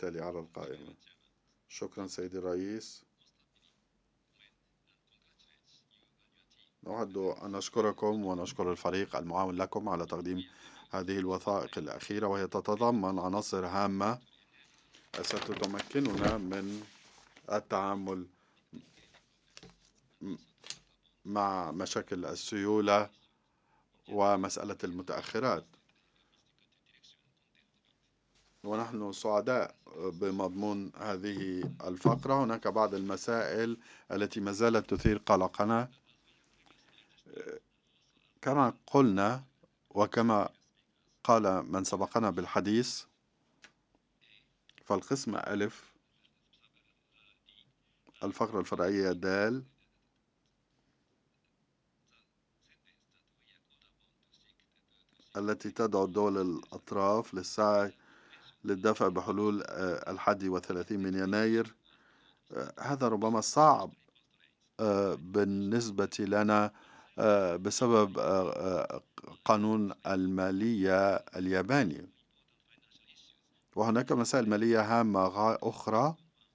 التالي على القائمة. شكرا سيدي الرئيس. نود أن نشكركم ونشكر الفريق المعاون لكم على تقديم هذه الوثائق الأخيرة، وهي تتضمن عناصر هامة ستتمكننا من التعامل مع مشاكل السيولة ومسألة المتأخرات، ونحن سعداء بمضمون هذه الفقرة. هناك بعض المسائل التي ما زالت تثير قلقنا كما قلنا، وكما قال من سبقنا بالحديث. فالقسم ألف، الفقرة الفرعية دال، التي تدعو الدول الأطراف للسعي للدفع بحلول 31 من يناير. هذا ربما صعب بالنسبة لنا بسبب قانون المالية الياباني، وهناك مسائل مالية هامة أخرى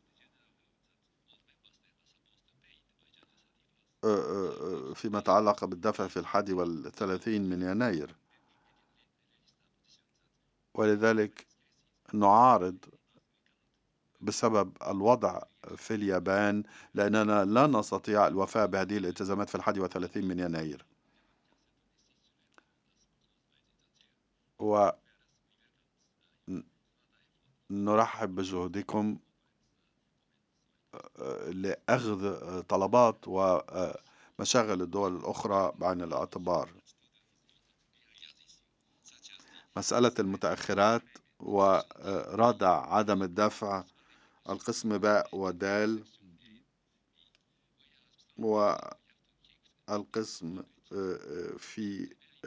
فيما يتعلق بالدفع في 31 من يناير، ولذلك نعارض بسبب الوضع في اليابان، لأننا لا نستطيع الوفاء بهذه الالتزامات في 31 من يناير. ونرحب بجهودكم لأخذ طلبات ومشاغل الدول الأخرى بعين الاعتبار. مسألة المتأخرات وردع عدم الدفع، القسم باء ودال، والقسم في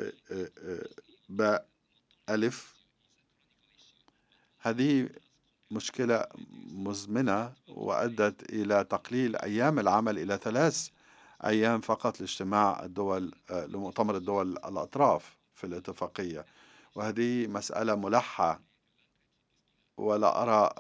باء ألف. هذه مشكلة مزمنة وأدت إلى تقليل أيام العمل إلى 3 أيام فقط لاجتماع الدول لمؤتمر الدول الأطراف في الاتفاقية، وهذه مسألة ملحة، ولا أرى